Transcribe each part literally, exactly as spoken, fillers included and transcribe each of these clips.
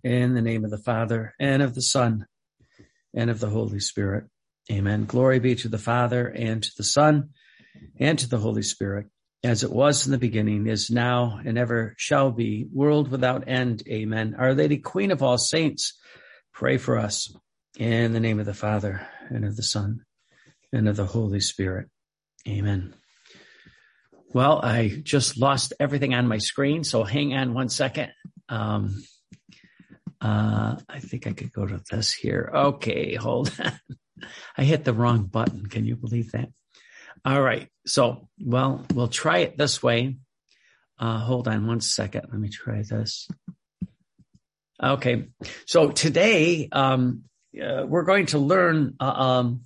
In the name of the Father, and of the Son, and of the Holy Spirit. Amen. Glory be to the Father, and to the Son, and to the Holy Spirit, as it was in the beginning, is now, and ever shall be, world without end. Amen. Our Lady, Queen of all saints, pray for us. In the name of the Father, and of the Son, and of the Holy Spirit. Amen. Well, I just lost everything on my screen, so hang on one second. Um, uh, I think I could go to this here. Okay, hold on. I hit the wrong button. Can you believe that? All right. So, well, we'll try it this way. Uh, hold on one second. Let me try this. Okay. So today, um, uh, we're going to learn uh, um,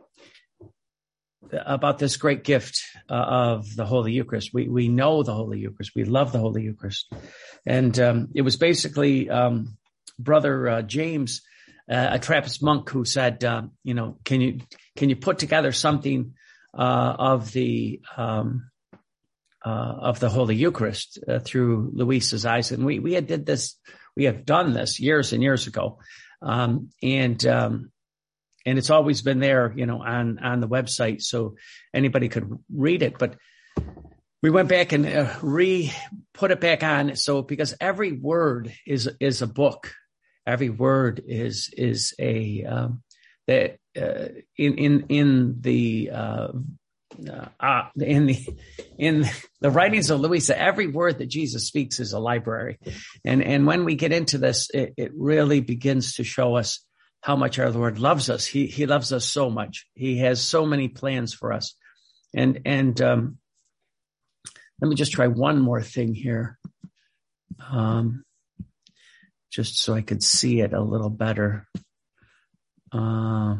about this great gift uh, of the Holy Eucharist. We we know the Holy Eucharist. We love the Holy Eucharist. And um, it was basically um, Brother uh, James, uh, a Trappist monk, who said, uh, you know, can you can you put together something uh, of the um, uh, of the Holy Eucharist uh, through Luisa's eyes? And we we had did this, we have done this years and years ago, um, and um, and it's always been there, you know, on on the website, so anybody could read it. But we went back and uh, re put it back on, so because every word is is a book. Every word is is a um, that uh, in in in the uh, uh, in the in the writings of Luisa, every word that Jesus speaks is a library, and and when we get into this, it, it really begins to show us how much our Lord loves us. He he loves us so much. He has so many plans for us, and and um, let me just try one more thing here. Um, just so I could see it a little better. Uh,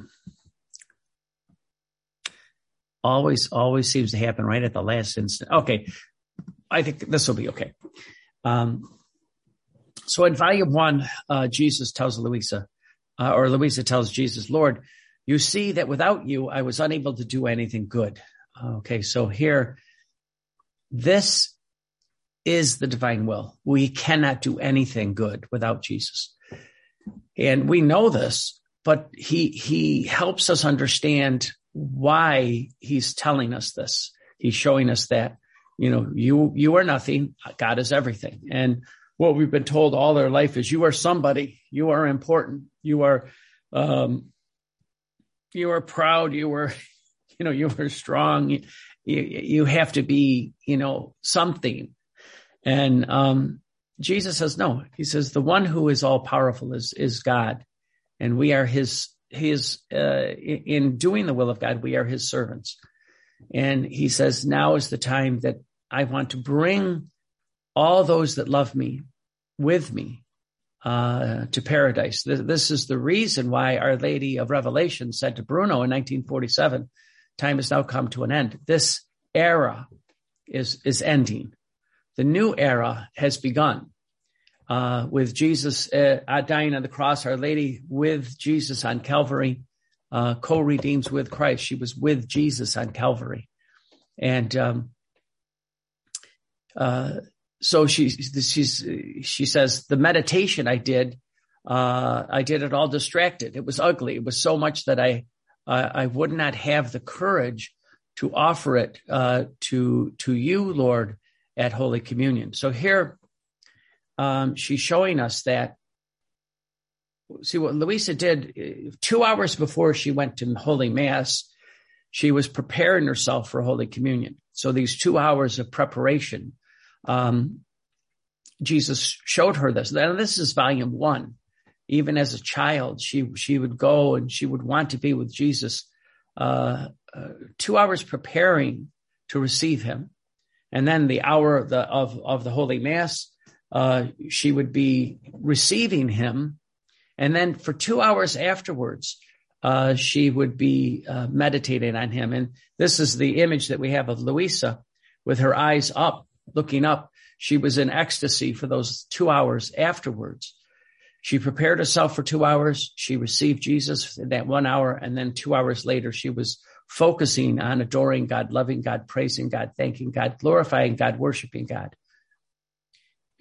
always, always seems to happen right at the last instant. Okay. I think this will be okay. Um, so in volume one, uh, Jesus tells Luisa, uh, or Luisa tells Jesus, Lord, you see that without you, I was unable to do anything good. Okay. So here, this is the divine will. We cannot do anything good without Jesus. And we know this, but he, he helps us understand why he's telling us this. He's showing us that, you know, you, you are nothing. God is everything. And what we've been told all our life is you are somebody, you are important, you are, um, you are proud, you are, you know, you are strong. You, you have to be, you know, something. And um, Jesus says, no, he says, the one who is all powerful is, is God. And we are his, his, uh, in doing the will of God, we are his servants. And he says, now is the time that I want to bring all those that love me with me uh, to paradise. This, this is the reason why Our Lady of Revelation said to Bruno in nineteen forty-seven, time has now come to an end. This era is, is ending. The new era has begun uh, with Jesus uh, dying on the cross. Our Lady with Jesus on Calvary, uh, co-redeems with Christ. She was with Jesus on Calvary. And um, uh, so she, she's, she says, the meditation I did, uh, I did it all distracted. It was ugly. It was so much that I, uh, I would not have the courage to offer it uh, to, to you, Lord, at Holy Communion. So here, um, she's showing us that, see what Luisa did two hours before she went to Holy Mass, she was preparing herself for Holy Communion. So these two hours of preparation, um, Jesus showed her this. Now, this is volume one. Even as a child, she, she would go and she would want to be with Jesus, uh, uh two hours preparing to receive him. And then the hour of the, of, of the Holy Mass, uh, she would be receiving him. And then for two hours afterwards, uh, she would be uh, meditating on him. And this is the image that we have of Luisa with her eyes up, looking up. She was in ecstasy for those two hours afterwards. She prepared herself for two hours. She received Jesus in that one hour. And then two hours later, she was focusing on adoring God, loving God, praising God, thanking God, glorifying God, worshiping God.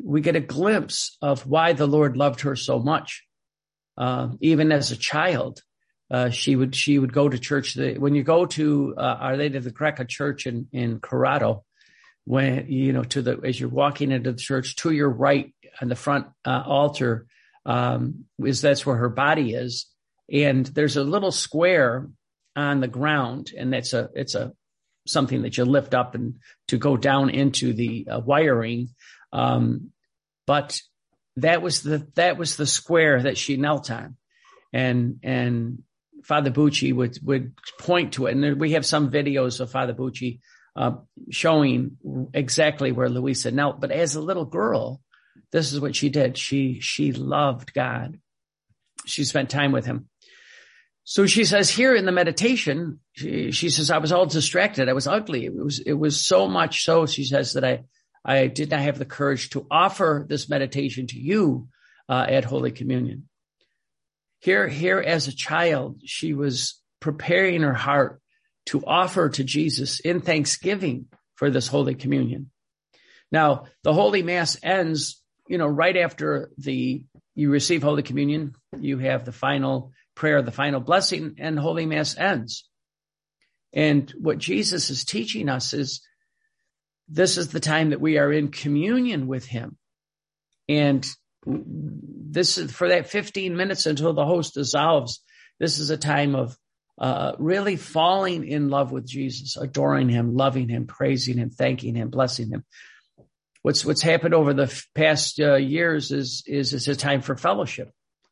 we get a glimpse of why the Lord loved her so much. Uh, even as a child, uh, she would, she would go to church. The, when you go to, uh, Our Lady of the Greca Church in, in Corrado, when, you know, to the, as you're walking into the church, to your right on the front uh, altar, um, is that's where her body is. And there's a little square on the ground, and that's a, it's a, something that you lift up and to go down into the uh, wiring. Um, but that was the, that was the square that she knelt on. And, and Father Bucci would, would point to it. And there, we have some videos of Father Bucci, uh, showing exactly where Luisa knelt. But as a little girl, this is what she did. She, she loved God. She spent time with him. So she says here in the meditation, she, she says, I was all distracted. I was ugly. It was, it was so much so, she says, that I, I did not have the courage to offer this meditation to you uh, at Holy Communion. Here, here as a child, she was preparing her heart to offer to Jesus in thanksgiving for this Holy Communion. Now, the Holy Mass ends, you know, right after the you receive Holy Communion, you have the final prayer, the final blessing, and Holy Mass ends. And what Jesus is teaching us is this is the time that we are in communion with him. And this is for that fifteen minutes until the host dissolves. This is a time of uh, really falling in love with Jesus, adoring him, loving him, praising him, thanking him, blessing him. What's, what's happened over the past uh, years is, is, is a time for fellowship.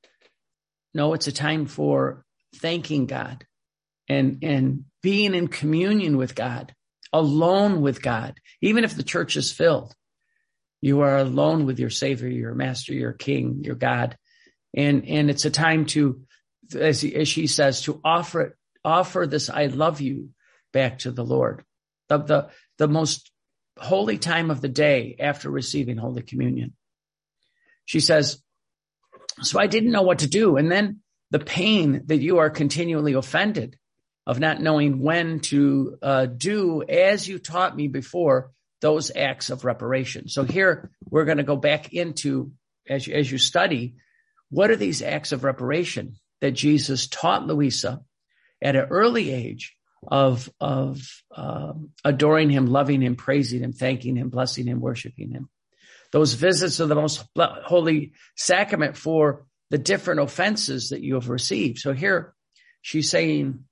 No, it's a time for thanking God and, and being in communion with God, alone with God. Even if the church is filled, you are alone with your Savior, your Master, your King, your God. And, and it's a time to, as, he, as she says, to offer it, offer this I love you back to the Lord. The, the, the most holy time of the day after receiving Holy Communion. She says, so I didn't know what to do. And then the pain that you are continually offended of not knowing when to uh, do, as you taught me before, those acts of reparation. So here we're going to go back into, as you, as you study, what are these acts of reparation that Jesus taught Luisa at an early age of, of uh, adoring him, loving him, praising him, thanking him, blessing him, worshiping him. Those visits of the most holy sacrament for the different offenses that you have received. So here she's saying,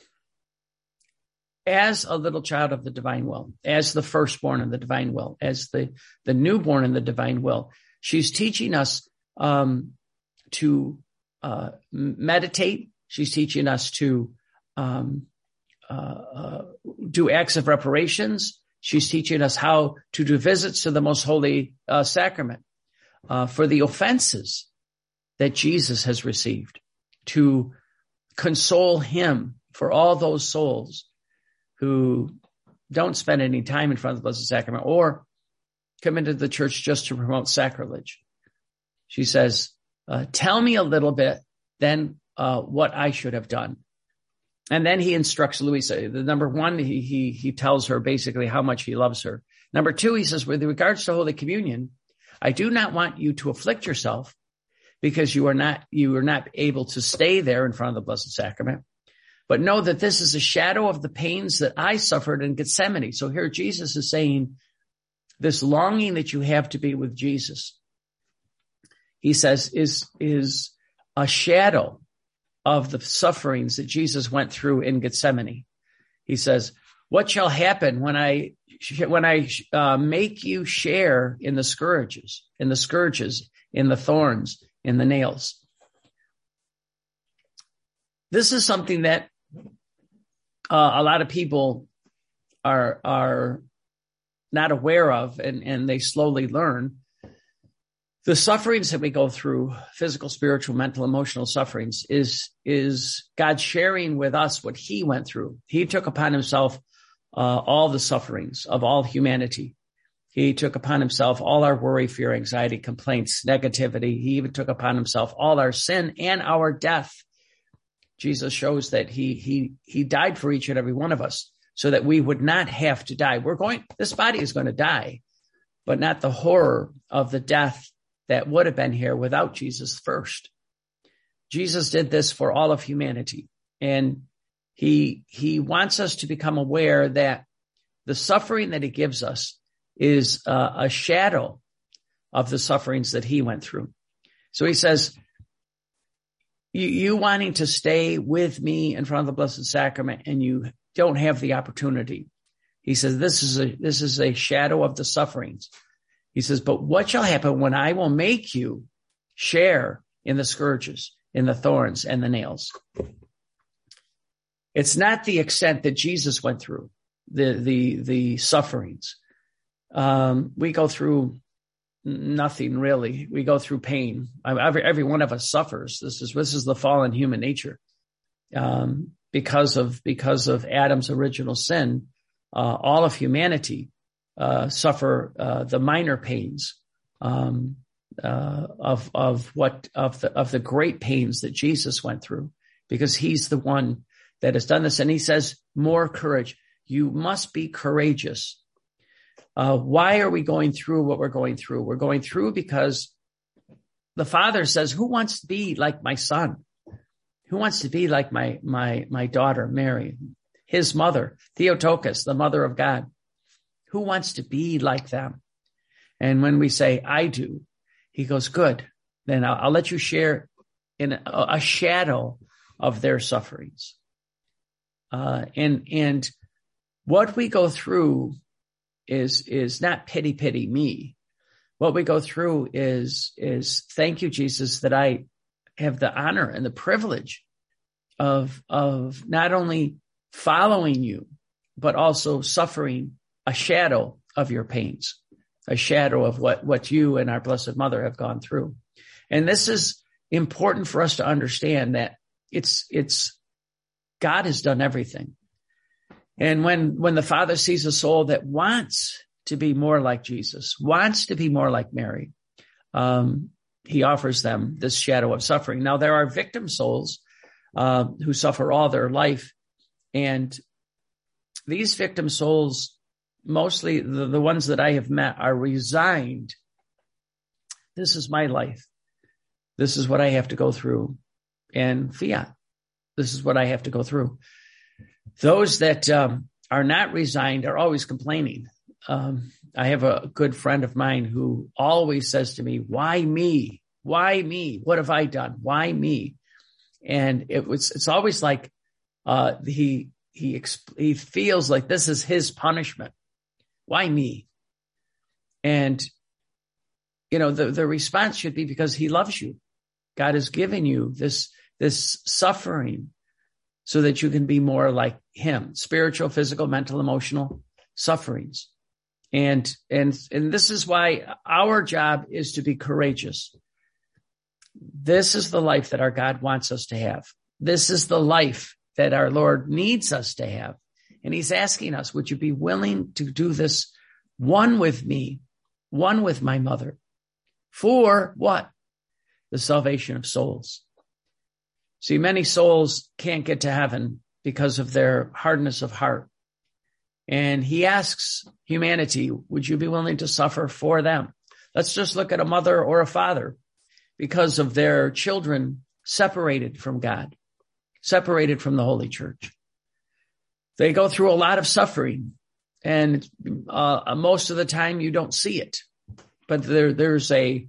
as a little child of the divine will, as the firstborn in the divine will, as the, the newborn in the divine will, she's teaching us um, to uh, meditate. She's teaching us to um, uh, uh, do acts of reparations. She's teaching us how to do visits to the most holy uh, sacrament uh, for the offenses that Jesus has received, to console him for all those souls who don't spend any time in front of the Blessed Sacrament or come into the church just to promote sacrilege. She says, uh, tell me a little bit then uh, what I should have done. And then he instructs Luisa. The number one, he, he, he tells her basically how much he loves her. Number two, he says, with regards to Holy Communion, I do not want you to afflict yourself because you are not, you are not able to stay there in front of the Blessed Sacrament. But know that this is a shadow of the pains that I suffered in Gethsemane. So here Jesus is saying this longing that you have to be with Jesus, he says, is, is a shadow of the sufferings that Jesus went through in Gethsemane. He says, what shall happen when I, when I uh, make you share in the scourges, in the scourges, in the thorns, in the nails? This is something that uh, a lot of people are, are not aware of, and, and they slowly learn. The sufferings that we go through, physical, spiritual, mental, emotional sufferings, is, is God sharing with us what he went through. He took upon himself uh, all the sufferings of all humanity. He took upon himself all our worry, fear, anxiety, complaints, negativity. He even took upon himself all our sin and our death. Jesus shows that he, he, he died for each and every one of us so that we would not have to die. We're going, this body is going to die. but not the horror of the death that would have been here without Jesus first. Jesus did this for all of humanity. And he, he wants us to become aware that the suffering that he gives us is uh, a shadow of the sufferings that he went through. So he says, you, you wanting to stay with me in front of the Blessed Sacrament and you don't have the opportunity. He says, this is a, this is a shadow of the sufferings. He says, but what shall happen when I will make you share in the scourges, in the thorns and the nails? It's not the extent that Jesus went through, the, the, the sufferings. Um, we go through nothing really. We go through pain. Every, every one of us suffers. This is, this is the fallen human nature. Um, because of, because of Adam's original sin, uh, all of humanity, uh, suffer, uh, the minor pains, um, uh, of, of what, of the, of the great pains that Jesus went through, because he's the one that has done this. And he says, more courage. You must be courageous. Uh, why are we going through what we're going through? We're going through because the Father says, who wants to be like my son? Who wants to be like my, my, my daughter, Mary, his mother, Theotokos, the mother of God? Who wants to be like them? And when we say, I do, he goes, good, then I'll, I'll let you share in a, a shadow of their sufferings. Uh, and, and what we go through is, is not pity, pity me. What we go through is, is thank you, Jesus, that I have the honor and the privilege of, of not only following you, but also suffering a shadow of your pains, a shadow of what, what you and our Blessed Mother have gone through. And this is important for us to understand, that it's, it's, God has done everything. And when, when the Father sees a soul that wants to be more like Jesus, wants to be more like Mary, um, he offers them this shadow of suffering. Now, there are victim souls, uh, who suffer all their life. And these victim souls, mostly the, the ones that I have met, are resigned. This is my life. This is what I have to go through. And fiat. This is what I have to go through. Those that um, are not resigned are always complaining. Um, I have a good friend of mine who always says to me, why me? Why me? What have I done? Why me? And it was, it's always like, uh, he, he, exp- he feels like this is his punishment. Why me? And, you know, the, the response should be because he loves you. God has given you this, this suffering so that you can be more like him, spiritual, physical, mental, emotional sufferings. And, and, and this is why our job is to be courageous. This is the life that our God wants us to have. This is the life that our Lord needs us to have. And he's asking us, would you be willing to do this one with me, one with my mother, for what? The salvation of souls. See, many souls can't get to heaven because of their hardness of heart. And he asks humanity, would you be willing to suffer for them? Let's just look at a mother or a father because of their children separated from God, separated from the Holy Church. They go through a lot of suffering, and uh, most of the time you don't see it. But there, there's a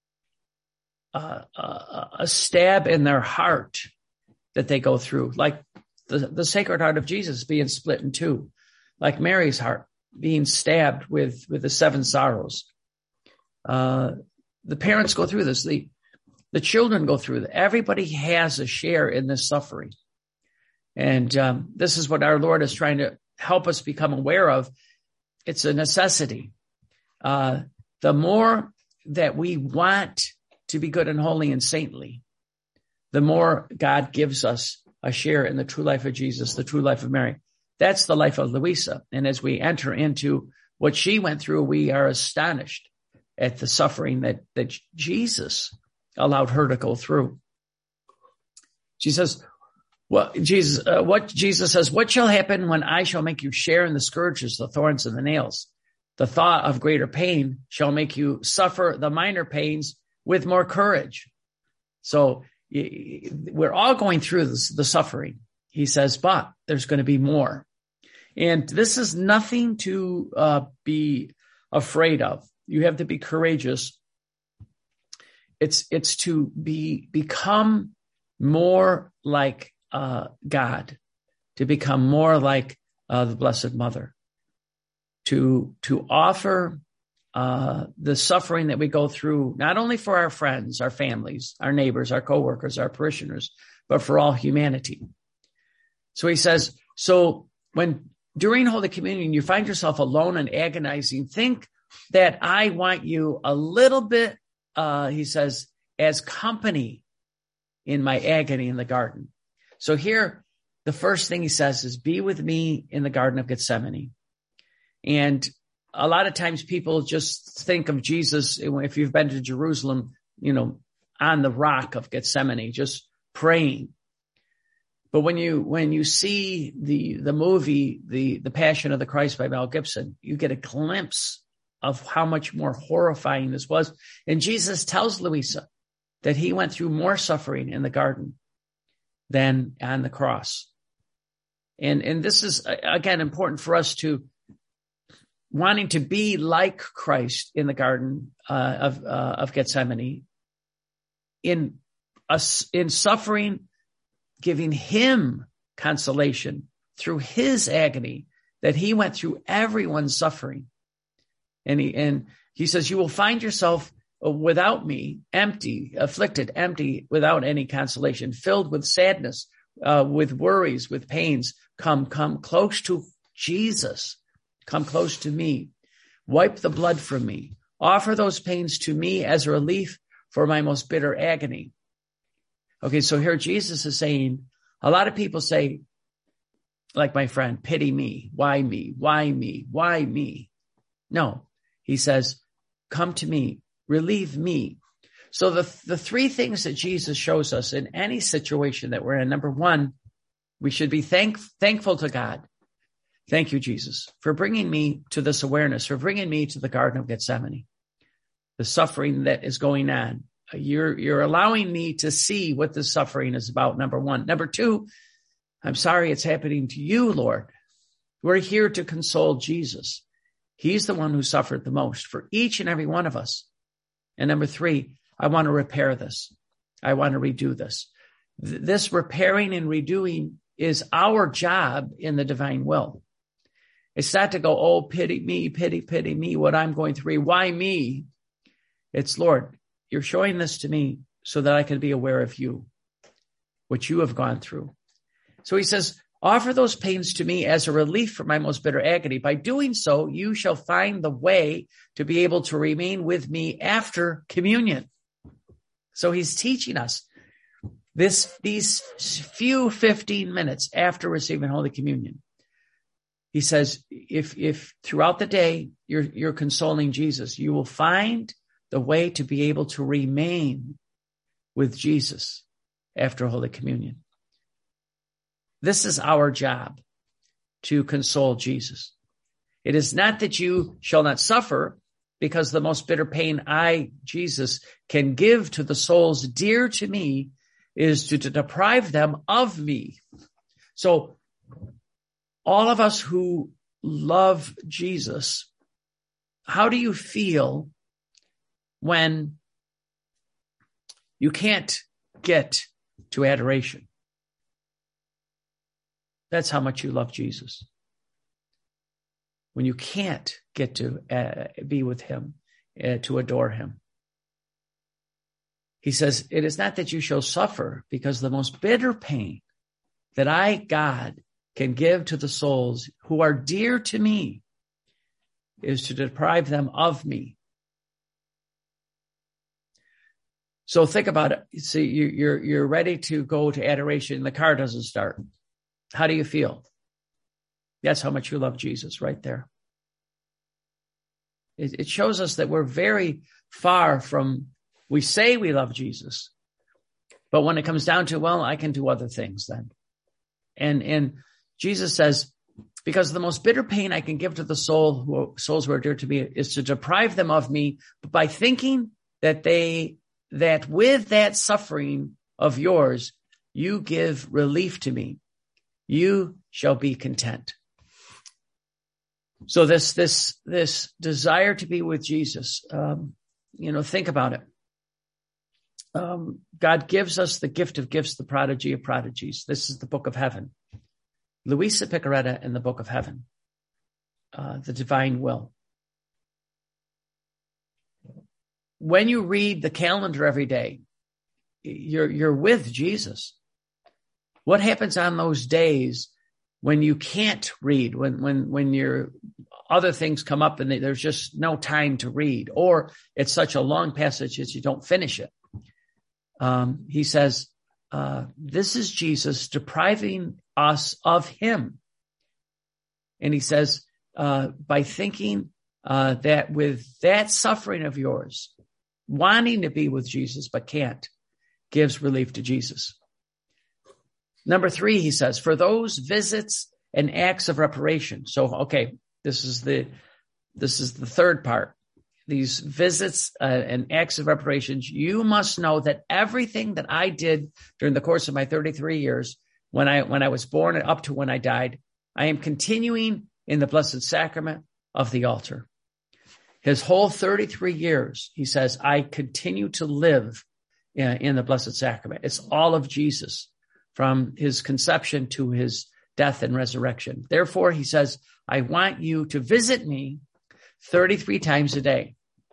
Uh, a, a stab in their heart that they go through, like the, the Sacred Heart of Jesus being split in two, like Mary's heart being stabbed with, with the seven sorrows. Uh, the parents go through this. The, the children go through that. Everybody has a share in this suffering. And um, this is what our Lord is trying to help us become aware of. It's a necessity. Uh, the more that we want to be good and holy and saintly, the more God gives us a share in the true life of Jesus, the true life of Mary. That's the life of Louisa. And as we enter into what she went through, we are astonished at the suffering that, that Jesus allowed her to go through. She says, well, Jesus, uh, what Jesus says, what shall happen when I shall make you share in the scourges, the thorns and the nails? The thought of greater pain shall make you suffer the minor pains with more courage. So we're all going through this, the suffering. He says, but there's going to be more. And this is nothing to uh, be afraid of. You have to be courageous. It's it's to be become more like uh, God, to become more like uh, the Blessed Mother, to to offer uh, the suffering that we go through, not only for our friends, our families, our neighbors, our coworkers, our parishioners, but for all humanity. So he says, so when during Holy Communion you find yourself alone and agonizing, think that I want you a little bit, uh, he says, as company in my agony in the garden. So here, the first thing he says is, be with me in the Garden of Gethsemane. And a lot of times people just think of Jesus, if you've been to Jerusalem, you know, on the rock of Gethsemane, just praying. But when you, when you see the, the movie, the, the Passion of the Christ by Mel Gibson, you get a glimpse of how much more horrifying this was. And Jesus tells Louisa that he went through more suffering in the garden than on the cross. And, and this is, again, important for us to wanting to be like Christ in the Garden uh, of, uh, of Gethsemane, in us, in suffering, giving him consolation through his agony, that he went through everyone's suffering. And he, and he says, you will find yourself without me, empty, afflicted, empty, without any consolation, filled with sadness, uh, with worries, with pains. Come, come close to Jesus. Come close to me. Wipe the blood from me. Offer those pains to me as a relief for my most bitter agony. Okay, so here Jesus is saying, a lot of people say, like my friend, pity me. Why me? Why me? Why me? No, he says, come to me. Relieve me. So the, the three things that Jesus shows us in any situation that we're in, number one, we should be thank, thankful to God. Thank you, Jesus, for bringing me to this awareness, for bringing me to the Garden of Gethsemane, the suffering that is going on. You're, you're allowing me to see what this suffering is about, number one. Number two, I'm sorry it's happening to you, Lord. We're here to console Jesus. He's the one who suffered the most for each and every one of us. And number three, I want to repair this. I want to redo this. Th- this repairing and redoing is our job in the divine will. It's not to go, oh, pity me, pity, pity me, what I'm going through. Why me? It's, Lord, you're showing this to me so that I can be aware of you, what you have gone through. So he says, offer those pains to me as a relief for my most bitter agony. By doing so, you shall find the way to be able to remain with me after communion. So he's teaching us this, these few fifteen minutes after receiving Holy Communion. He says, if, if throughout the day you're, you're consoling Jesus, you will find the way to be able to remain with Jesus after Holy Communion. This is our job, to console Jesus. It is not that you shall not suffer, because the most bitter pain I, Jesus, can give to the souls dear to me is to, to deprive them of me. So all of us who love Jesus, how do you feel when you can't get to adoration? That's how much you love Jesus. When you can't get to uh, be with him, uh, to adore him. He says, it is not that you shall suffer, because the most bitter pain that I, God, can give to the souls who are dear to me is to deprive them of me. So think about it. See, you, you're, you're ready to go to adoration. The car doesn't start. How do you feel? That's how much you love Jesus right there. It, it shows us that we're very far from, we say we love Jesus, but when it comes down to, well, I can do other things then. And, and Jesus says, Because the most bitter pain I can give to the soul, who, souls who are dear to me, is to deprive them of me by thinking that they, that with that suffering of yours, you give relief to me. You shall be content. So this, this, this desire to be with Jesus, um, you know, think about it. Um, God gives us the gift of gifts, the prodigy of prodigies. This is the book of heaven. Luisa Piccarreta in the book of heaven, uh, the divine will. When you read the calendar every day, you're, you're with Jesus. What happens on those days when you can't read, when, when, when your other things come up and they, there's just no time to read, or it's such a long passage that you don't finish it? Um, he says, uh, this is Jesus depriving us of him. And he says, uh, by thinking, uh, that with that suffering of yours, wanting to be with Jesus, but can't, gives relief to Jesus. Number three, he says, for those visits and acts of reparation. So, okay, this is the, this is the third part. These visits uh, and acts of reparations, you must know that everything that I did during the course of my thirty-three years, when I, when I was born and up to when I died, I am continuing in the blessed sacrament of the altar. His whole thirty-three years, he says, I continue to live in, in the blessed sacrament. It's all of Jesus from his conception to his death and resurrection. Therefore, he says, I want you to visit me thirty-three times a day.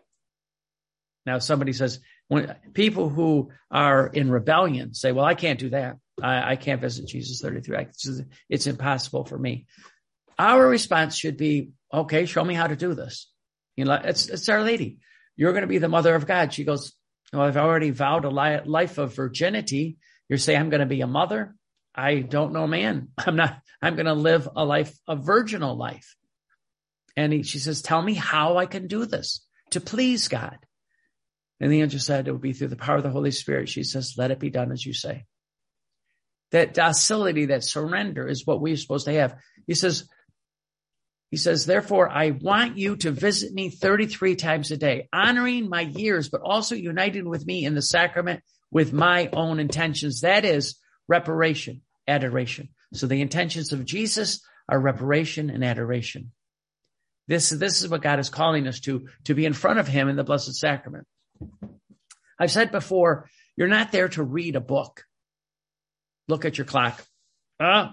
Now, somebody says, when people who are in rebellion say, well, I can't do that. I, I can't visit Jesus thirty-three. I, it's impossible for me. Our response should be, okay, show me how to do this. You know, it's, it's Our Lady. You're going to be the mother of God. She goes, well, I've already vowed a li- life of virginity. You're saying I'm going to be a mother? I don't know, man. I'm not, I'm going to live a life, a virginal life. And he, she says, tell me how I can do this to please God. And the angel said, it will be through the power of the Holy Spirit. She says, let it be done as you say. That docility, that surrender is what we're supposed to have. He says, he says, therefore, I want you to visit me thirty-three times a day, honoring my years, but also united with me in the sacrament with my own intentions. That is reparation, adoration. So the intentions of Jesus are reparation and adoration. This, this is what God is calling us to, to be in front of him in the Blessed Sacrament. I've said before, you're not there to read a book. Look at your clock. Oh,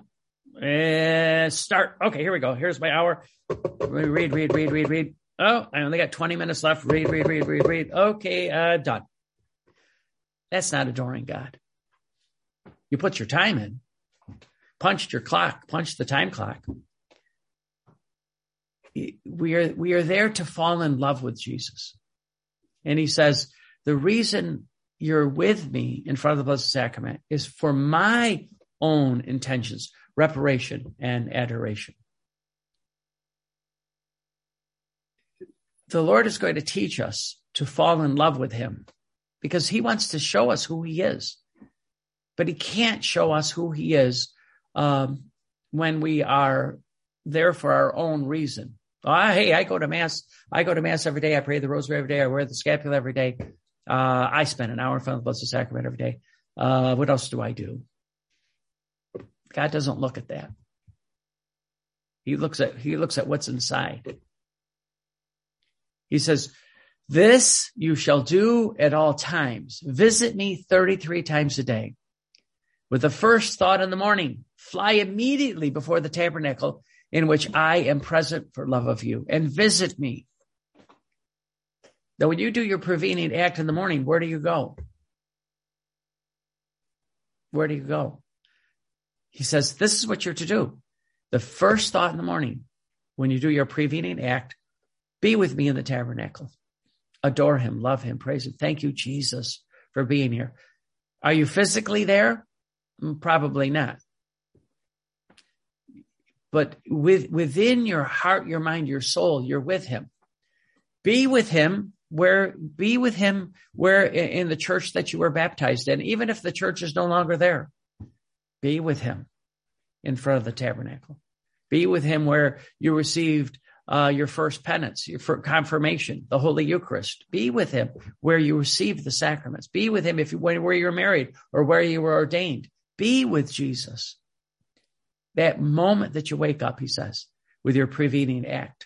and start. Okay, here we go. Here's my hour. Read, read, read, read, read. Oh, I only got twenty minutes left. Read, read, read, read, read. Okay, uh, done. That's not adoring God. You put your time in, punched your clock, punched the time clock. We are, we are there to fall in love with Jesus. And he says, the reason you're with me in front of the Blessed Sacrament is for my own intentions, reparation and adoration. The Lord is going to teach us to fall in love with him because he wants to show us who he is. But he can't show us who he is um, when we are there for our own reason. Oh, hey, I go to mass. I go to mass every day. I pray the rosary every day. I wear the scapula every day. Uh, I spend an hour in front of the Blessed Sacrament every day. Uh, what else do I do? God doesn't look at that. He looks at, he looks at what's inside. He says, this you shall do at all times. Visit me thirty-three times a day. With the first thought in the morning, fly immediately before the tabernacle in which I am present for love of you, and visit me. Now, when you do your prevenient act in the morning, where do you go? Where do you go? He says, this is what you're to do. The first thought in the morning, when you do your prevenient act, be with me in the tabernacle. Adore him, love him, praise him. Thank you, Jesus, for being here. Are you physically there? Probably not. But with, within your heart, your mind, your soul, you're with him. Be with him where, be with him where in the church that you were baptized in, even if the church is no longer there. Be with him in front of the tabernacle. Be with him where you received uh, your first penance, your first confirmation, the Holy Eucharist. Be with him where you received the sacraments. Be with him if you, where you're married or where you were ordained. Be with Jesus. That moment that you wake up, he says, with your prevening act.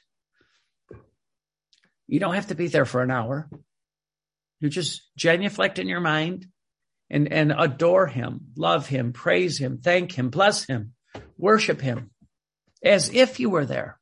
You don't have to be there for an hour. You just genuflect in your mind and, and adore him, love him, praise him, thank him, bless him, worship him as if you were there.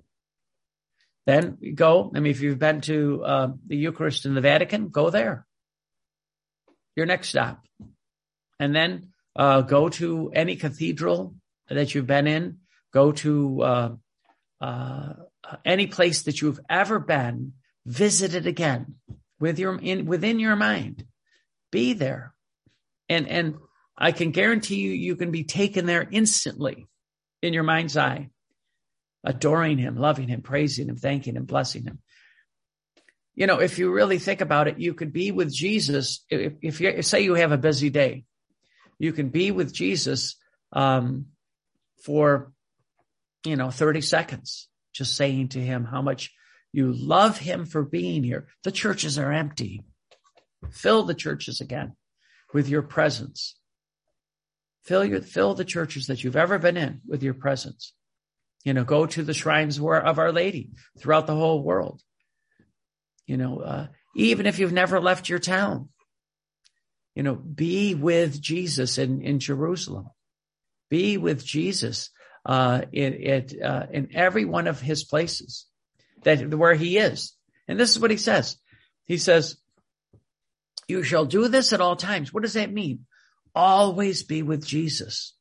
Then you go. I mean, if you've been to uh, the Eucharist in the Vatican, go there. Your next stop. And then uh, go to any cathedral that you've been in. Go to uh, uh, any place that you've ever been. Visit it again with your in within your mind. Be there, and and I can guarantee you, you can be taken there instantly in your mind's eye, adoring him, loving him, praising him, thanking him, blessing him. You know, if you really think about it, you could be with Jesus. If, if you say you have a busy day, you can be with Jesus um, for, you know, thirty seconds, just saying to him how much you love him for being here. The churches are empty. Fill the churches again with your presence. Fill your, fill the churches that you've ever been in with your presence. You know, go to the shrines of Our Lady throughout the whole world. You know, uh, even if you've never left your town, you know, be with Jesus in, in Jerusalem. Be with Jesus uh, in, in, uh, in every one of his places that where he is. And this is what he says. He says, you shall do this at all times. What does that mean? Always be with Jesus.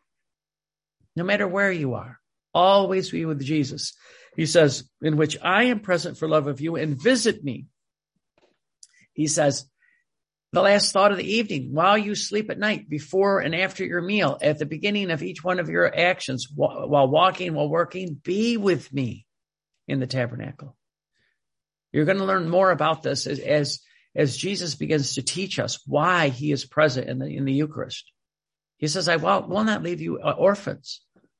No matter where you are, always be with Jesus. He says, in which I am present for love of you, and visit me. He says, the last thought of the evening, while you sleep at night, before and after your meal, at the beginning of each one of your actions, while walking, while working, be with me in the tabernacle. You're going to learn more about this as, as, as Jesus begins to teach us why he is present in the, in the Eucharist. He says, I will, will not leave you orphans.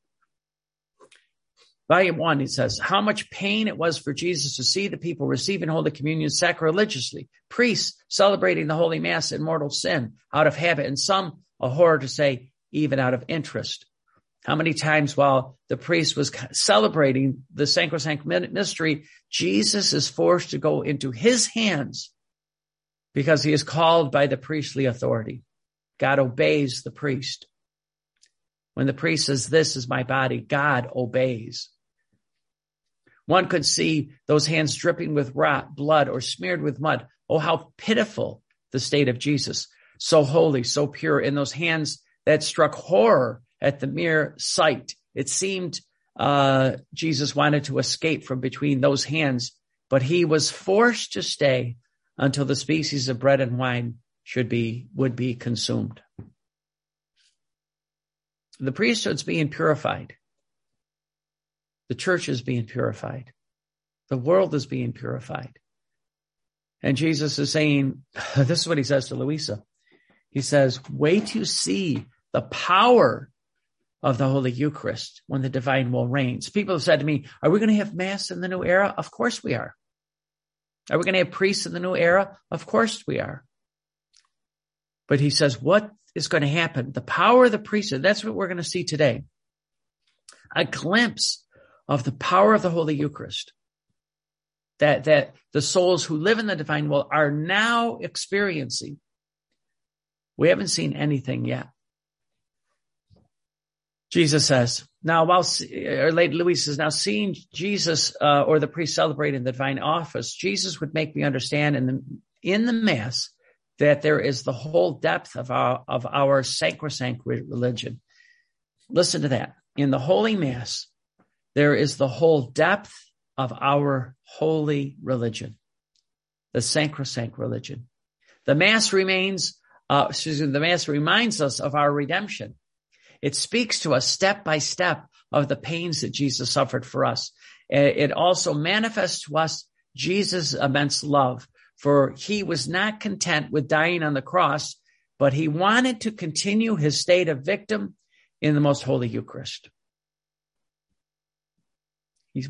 Volume one, he says, how much pain it was for Jesus to see the people receiving Holy Communion sacrilegiously, priests celebrating the Holy Mass in mortal sin, out of habit, and some, a horror to say, even out of interest. How many times while the priest was celebrating the sacrosanct mystery, Jesus is forced to go into his hands because he is called by the priestly authority. God obeys the priest. When the priest says, this is my body, God obeys. One could see those hands dripping with rot, blood, or smeared with mud. Oh, how pitiful the state of Jesus. So holy, so pure. In those hands that struck horror at the mere sight. It seemed uh, Jesus wanted to escape from between those hands, but he was forced to stay until the species of bread and wine should be, would be consumed. The priesthood's being purified. The church is being purified. The world is being purified. And Jesus is saying, this is what he says to Louisa. He says, wait to see the power of the Holy Eucharist when the divine will reigns. People have said to me, are we going to have Mass in the new era? Of course we are. Are we going to have priests in the new era? Of course we are. But he says, what is going to happen? The power of the priesthood, that's what we're going to see today. A glimpse of the power of the Holy Eucharist. That, that the souls who live in the divine will are now experiencing. We haven't seen anything yet. Jesus says, now while, or Lady Louise says, now seeing Jesus uh, or the priest celebrating the divine office, Jesus would make me understand in the, in the Mass that there is the whole depth of our, of our sacrosanct religion. Listen to that. In the Holy Mass, there is the whole depth of our holy religion, the sacrosanct religion. The Mass remains, uh, excuse me, the Mass reminds us of our redemption. It speaks to us step by step of the pains that Jesus suffered for us. It also manifests to us Jesus' immense love, for he was not content with dying on the cross, but he wanted to continue his state of victim in the most holy Eucharist. He's,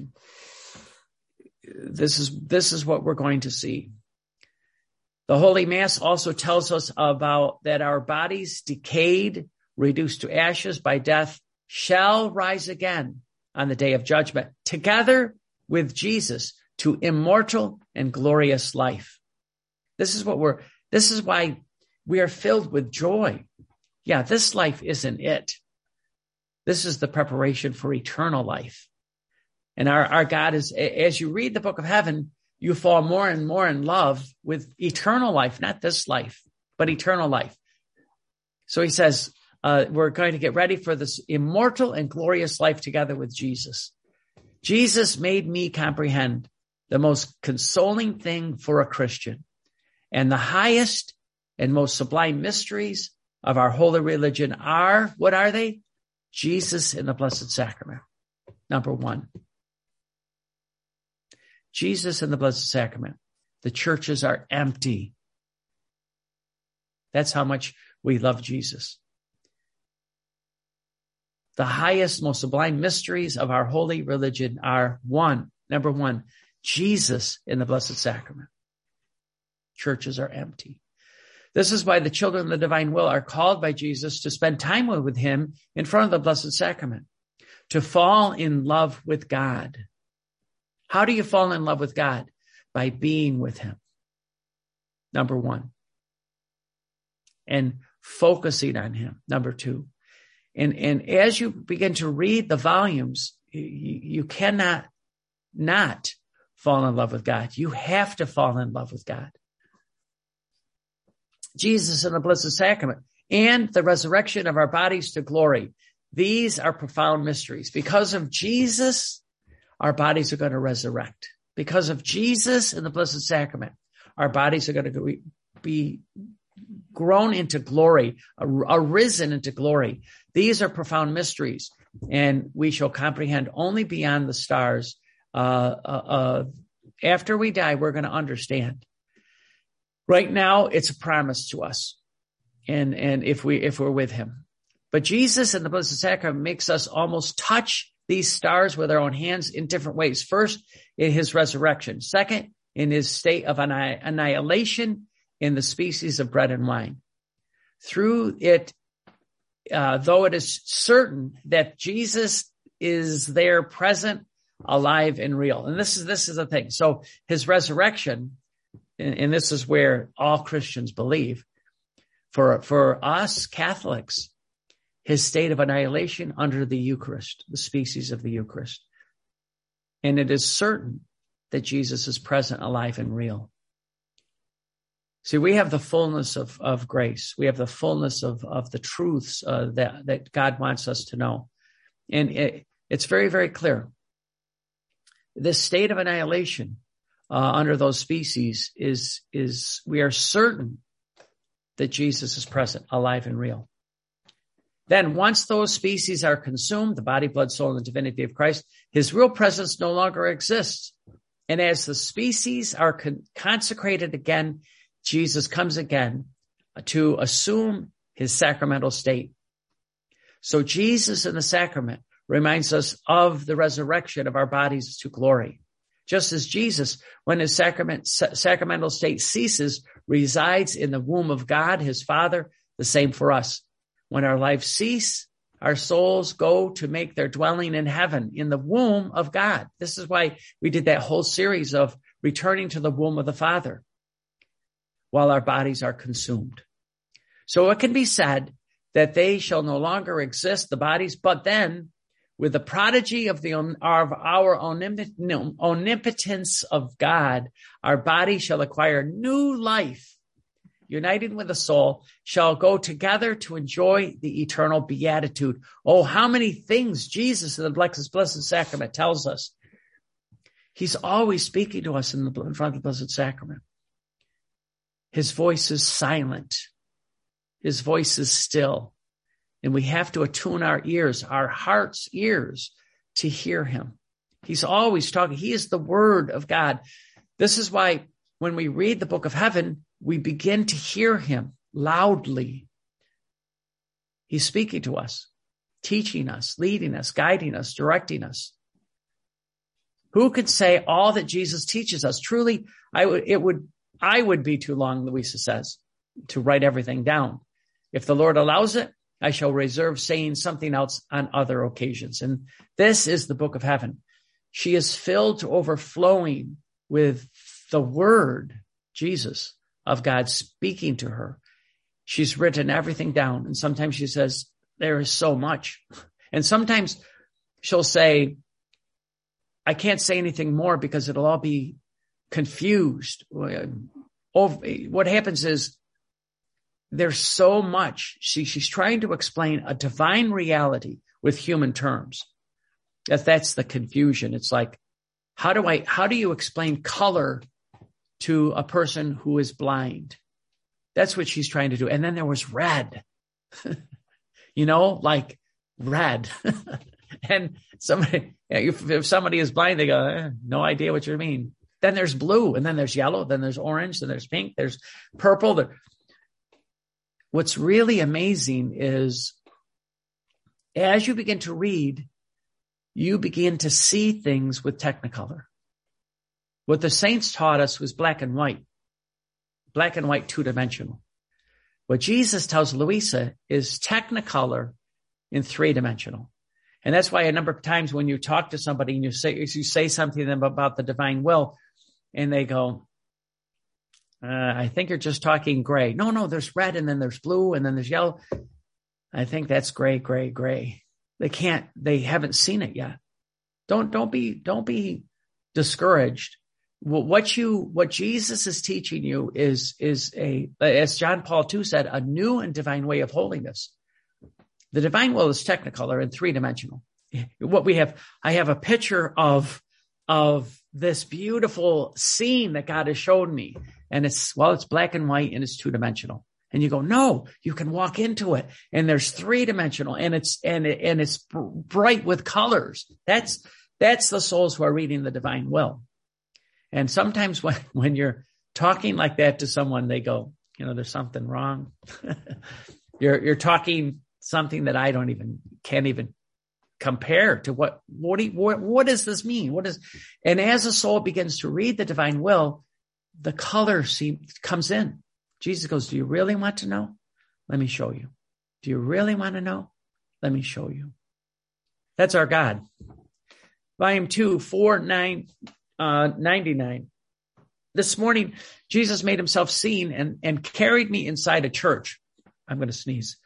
this is, this is what we're going to see. The Holy Mass also tells us about that our bodies decayed, reduced to ashes by death, shall rise again on the day of judgment, together with Jesus to immortal and glorious life. This is what we're, this is why we are filled with joy. Yeah, this life isn't it. This is the preparation for eternal life. And our, our God is, as you read the book of heaven, you fall more and more in love with eternal life, not this life, but eternal life. So he says, uh, we're going to get ready for this immortal and glorious life together with Jesus. Jesus made me comprehend the most consoling thing for a Christian and the highest and most sublime mysteries of our holy religion are, what are they? Jesus in the Blessed Sacrament. Number one. Jesus in the Blessed Sacrament. The churches are empty. That's how much we love Jesus. The highest, most sublime mysteries of our holy religion are one, number one, Jesus in the Blessed Sacrament. Churches are empty. This is why the children of the divine will are called by Jesus to spend time with him in front of the Blessed Sacrament, to fall in love with God. How do you fall in love with God? By being with him. Number one. And focusing on him. Number two. And, and as you begin to read the volumes, you, you cannot not fall in love with God. You have to fall in love with God. Jesus in the Blessed Sacrament and the resurrection of our bodies to glory. These are profound mysteries. Because of Jesus, our bodies are going to resurrect. Because of Jesus in the Blessed Sacrament, our bodies are going to be grown into glory, arisen into glory. These are profound mysteries, and we shall comprehend only beyond the stars. Uh, uh, uh, after we die, we're going to understand. Right now, it's a promise to us, and and if we if we're with him. But Jesus in the Blessed Sacrament makes us almost touch these stars with our own hands in different ways. First, in his resurrection. Second, in his state of annihilation in the species of bread and wine. Through it, uh, though it is certain that Jesus is there present, alive, and real. And this is this is the thing. So his resurrection, and, and this is where all Christians believe, for for us Catholics, his state of annihilation under the Eucharist, the species of the Eucharist. And it is certain that Jesus is present, alive, and real. See, we have the fullness of, of grace. We have the fullness of, of the truths uh, that, that God wants us to know. And it, it's very, very clear. This state of annihilation uh, under those species is, is, we are certain that Jesus is present, alive, and real. Then once those species are consumed, the body, blood, soul, and the divinity of Christ, his real presence no longer exists. And as the species are con- consecrated again, Jesus comes again to assume his sacramental state. So Jesus in the sacrament reminds us of the resurrection of our bodies to glory. Just as Jesus, when his sacrament, sacramental state ceases, resides in the womb of God, his Father, the same for us. When our lives cease, our souls go to make their dwelling in heaven, in the womb of God. This is why we did that whole series of returning to the womb of the Father while our bodies are consumed. So it can be said that they shall no longer exist, the bodies, but then with the prodigy of the of our omnipotence of God, our body shall acquire new life, united with the soul, shall go together to enjoy the eternal beatitude. Oh, how many things Jesus in the Blessed, Blessed Sacrament tells us. He's always speaking to us in, the, in front of the Blessed Sacrament. His voice is silent. His voice is still. And we have to attune our ears, our heart's ears, to hear him. He's always talking. He is the Word of God. This is why when we read the book of heaven, we begin to hear him loudly. He's speaking to us, teaching us, leading us, guiding us, directing us. Who could say all that Jesus teaches us? Truly, I would, it would, I would be too long, Louisa says, to write everything down. If the Lord allows it, I shall reserve saying something else on other occasions. And this is the book of heaven. She is filled to overflowing with the word, Jesus, of God speaking to her. She's written everything down. And sometimes she says, there is so much. And sometimes she'll say, I can't say anything more because it'll all be confused. What happens is there's so much. She, she's trying to explain a divine reality with human terms. That that's the confusion. It's like, how do I, how do you explain color to a person who is blind? That's what she's trying to do. And then there was red, you know, like red. And somebody, if, if somebody is blind, they go, eh, no idea what you mean. Then there's blue, and then there's yellow, then there's orange, then there's pink, there's purple. There. What's really amazing is as you begin to read, you begin to see things with Technicolor. What the saints taught us was black and white, black and white, two-dimensional. What Jesus tells Louisa is Technicolor in three-dimensional. And that's why a number of times when you talk to somebody and you say, you say something to them about the divine will, and they go, uh, I think you're just talking gray. No, no, there's red, and then there's blue, and then there's yellow. I think that's gray, gray, gray. They can't, they haven't seen it yet. Don't, don't be, don't be discouraged. What you, what Jesus is teaching you is, is a, as John Paul the Second said, a new and divine way of holiness. The divine will is Technicolor and three-dimensional. What we have, I have a picture of, of this beautiful scene that God has shown me. And it's, well, it's black and white and it's two-dimensional. And you go, no, you can walk into it and there's three-dimensional and it's, and it, and it's bright with colors. That's, that's the souls who are reading the divine will. And sometimes when, when you're talking like that to someone, they go, you know, there's something wrong. you're, you're talking something that I don't even, can't even compare to what, what, do you, what, what does this mean? What is, and as a soul begins to read the divine will, the color seems, comes in. Jesus goes, do you really want to know? Let me show you. Do you really want to know? Let me show you. That's our God. Volume two, four, nine, uh, ninety-nine. This morning, Jesus made himself seen and, and carried me inside a church. I'm going to sneeze.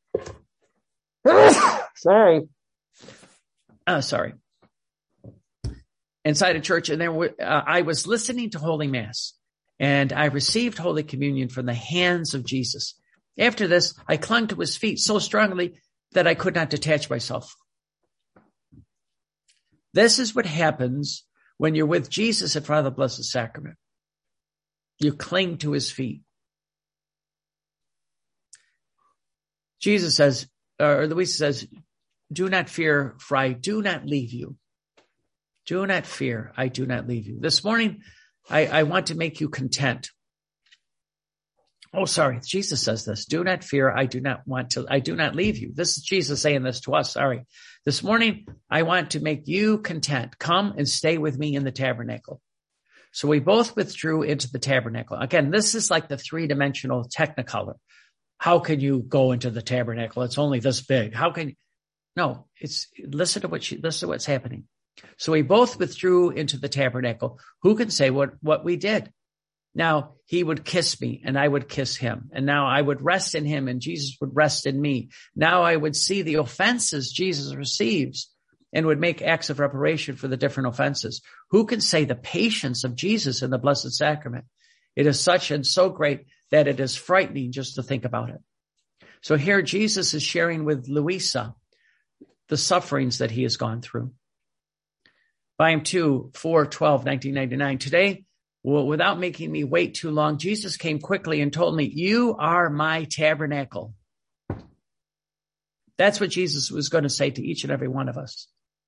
Sorry. Uh, sorry. Inside a church, and there were, uh, I was listening to Holy Mass, and I received Holy Communion from the hands of Jesus. After this, I clung to his feet so strongly that I could not detach myself. This is what happens when you're with Jesus in front of the Blessed Sacrament. You cling to his feet. Jesus says, or Louisa says, do not fear, for I do not leave you. Do not fear, I do not leave you. This morning, I, I want to make you content. Oh, sorry. Jesus says this. Do not fear, I do not want to, I do not leave you. This is Jesus saying this to us. Sorry. This morning, I want to make you content. Come and stay with me in the tabernacle. So we both withdrew into the tabernacle. Again, this is like the three-dimensional Technicolor. How can you go into the tabernacle? It's only this big. How can you? No, it's, listen to what she, listen to what's happening. So we both withdrew into the tabernacle. Who can say what, what we did? Now he would kiss me and I would kiss him. And now I would rest in him and Jesus would rest in me. Now I would see the offenses Jesus receives and would make acts of reparation for the different offenses. Who can say the patience of Jesus in the Blessed Sacrament? It is such and so great that it is frightening just to think about it. So here Jesus is sharing with Louisa the sufferings that he has gone through. Volume two, four, twelve, nineteen ninety-nine. Today, well, without making me wait too long, Jesus came quickly and told me, you are my tabernacle. That's what Jesus was going to say to each and every one of us.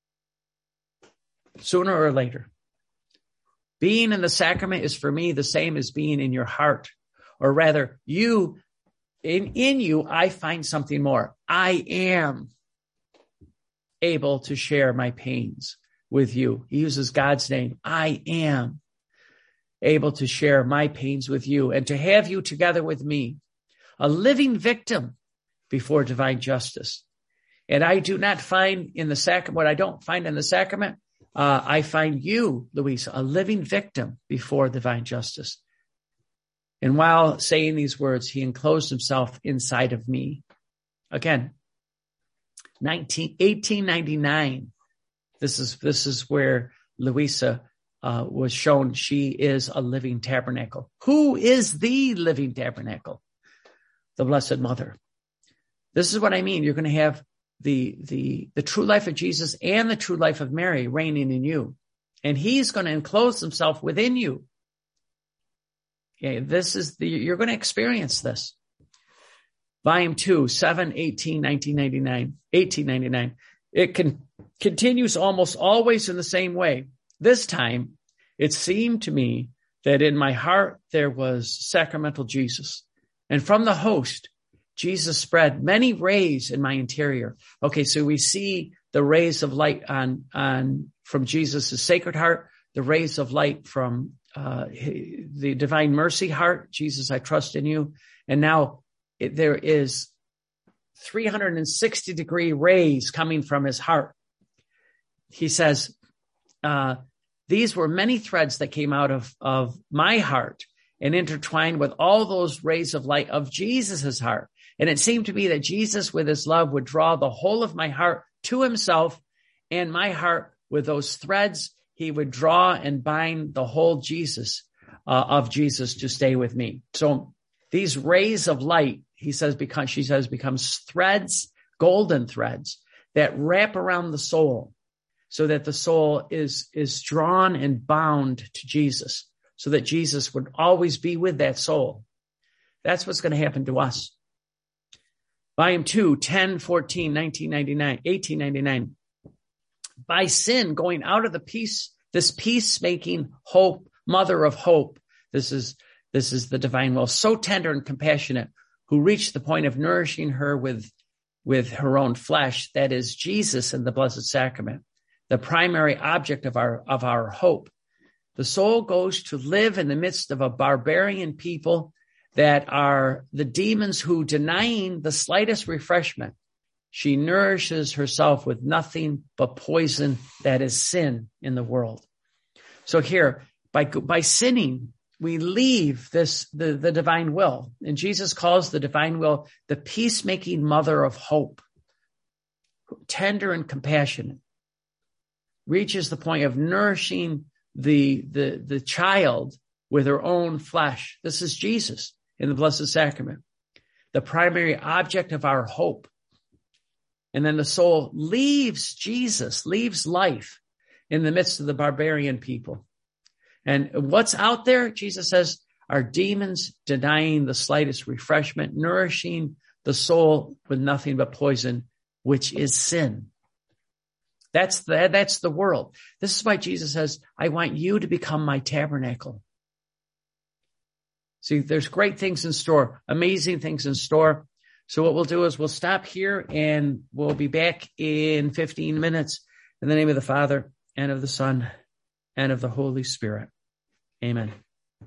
Sooner or later. Being in the sacrament is for me the same as being in your heart. Or rather, you, in, in you, I find something more. I am able to share my pains with you. He uses God's name. I am able to share my pains with you and to have you together with me, a living victim before divine justice. And I do not find in the sacrament, what I don't find in the sacrament, uh, I find you, Louisa, a living victim before divine justice. And while saying these words, he enclosed himself inside of me. Again, eighteen ninety-nine, this is, this is where Louisa uh, was shown she is a living tabernacle. Who is the living tabernacle? The Blessed Mother. This is what I mean. You're going to have the, the, the true life of Jesus and the true life of Mary reigning in you. And he's going to enclose himself within you. Okay, this is the, you're going to experience this. Volume two, seven, eighteen, nineteen ninety-nine, eighteen ninety-nine. It can, continues almost always in the same way. This time, it seemed to me that in my heart there was sacramental Jesus. And from the host, Jesus spread many rays in my interior. Okay, so we see the rays of light on, on from Jesus' Sacred Heart, the rays of light from uh, the Divine Mercy Heart. Jesus, I trust in you. And now it, there is three hundred sixty degree rays coming from his heart. He says, uh, these were many threads that came out of, of my heart and intertwined with all those rays of light of Jesus's heart. And it seemed to me that Jesus with his love would draw the whole of my heart to himself, and my heart with those threads, he would draw and bind the whole Jesus uh, of Jesus to stay with me. So these rays of light, he says, because she says, becomes threads, golden threads that wrap around the soul so that the soul is, is drawn and bound to Jesus so that Jesus would always be with that soul. That's what's going to happen to us. Volume two, ten, fourteen, nineteen ninety-nine, eighteen ninety-nine. By sin, going out of the peace, this peacemaking hope, mother of hope. This is, this is the divine will, so tender and compassionate, who reached the point of nourishing her with, with her own flesh. That is Jesus in the Blessed Sacrament, the primary object of our, of our hope. The soul goes to live in the midst of a barbarian people that are the demons who, denying the slightest refreshment, she nourishes herself with nothing but poison, that is sin in the world. So here, by, by sinning, we leave this, the, the divine will. And Jesus calls the divine will the peacemaking mother of hope, tender and compassionate, reaches the point of nourishing the, the, the child with her own flesh. This is Jesus in the Blessed Sacrament, the primary object of our hope. And then the soul leaves Jesus, leaves life in the midst of the barbarian people. And what's out there, Jesus says, are demons denying the slightest refreshment, nourishing the soul with nothing but poison, which is sin. That's the, that's the world. This is why Jesus says, I want you to become my tabernacle. See, there's great things in store, amazing things in store. So what we'll do is we'll stop here and we'll be back in fifteen minutes in the name of the Father and of the Son and of the Holy Spirit. Amen.